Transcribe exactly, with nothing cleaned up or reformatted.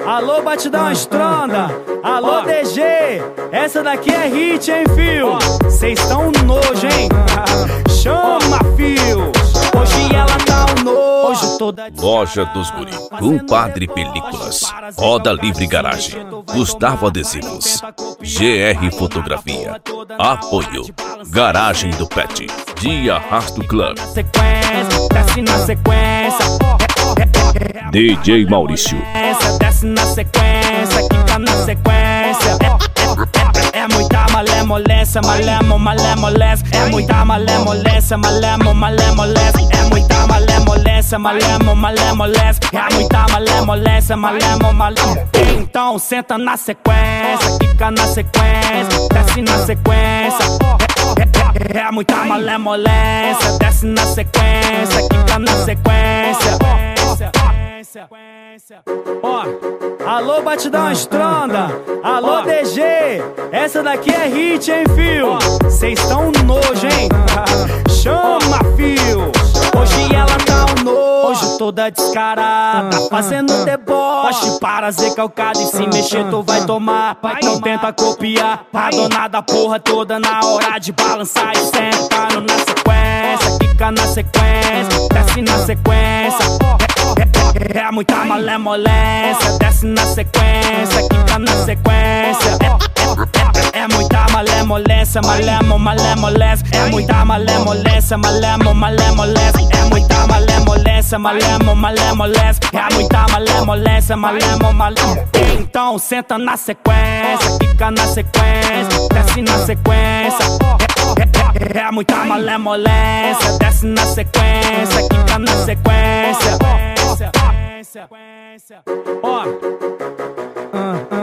Alô, batidão estronda. Alô, D G. Essa daqui é hit, hein, fio? Cês tão nojo, hein? Chama, fio. Hoje ela tá um nojo toda. Loja dos Guri, Compadre Películas, Roda Livre Garagem, Gustavo Adesivos, G R Fotografia, Apoio, Garagem do Pet, Dia Arrasto Club, Desce na sequência, D J Maurício, desce na sequência, quica na sequência. É, é, é muita malemolência, malemo, malemolência. É muita malemolência, malemo, malemolência. É muita malemolência, malemo, malemolência. É muita malemolência, malemo, malemolência. Então senta na sequência, quica na sequência, desce na sequência. É, é, é muita malemolência, desce na sequência, quica na sequência. Ó, alô, batidão estronda. Alô, D G. Essa daqui é hit, hein, fio? Cês tão nojo, hein? Chama, fio. Hoje ela tá um nojo toda descarada, fazendo deboche para ser calcada. E se mexer tu vai tomar. Não tenta copiar a dona da porra toda na hora de balançar e sentando na sequência, quica na sequência, desce na sequência. É, é, é muita malemolência, desce na sequência, quica na sequência. É, é, é, é muita malemolência, malemo, malemolência. É muita malemolência, malemo, malemolência. É muita malemolência, malemo, malemolência. É muita malemolência, malemo, malemolência. Então senta na sequência, quica na sequência, desce na sequência. É, é, é, é muita malemolência, desce na sequência, quica na sequência. Ó, uh, uh.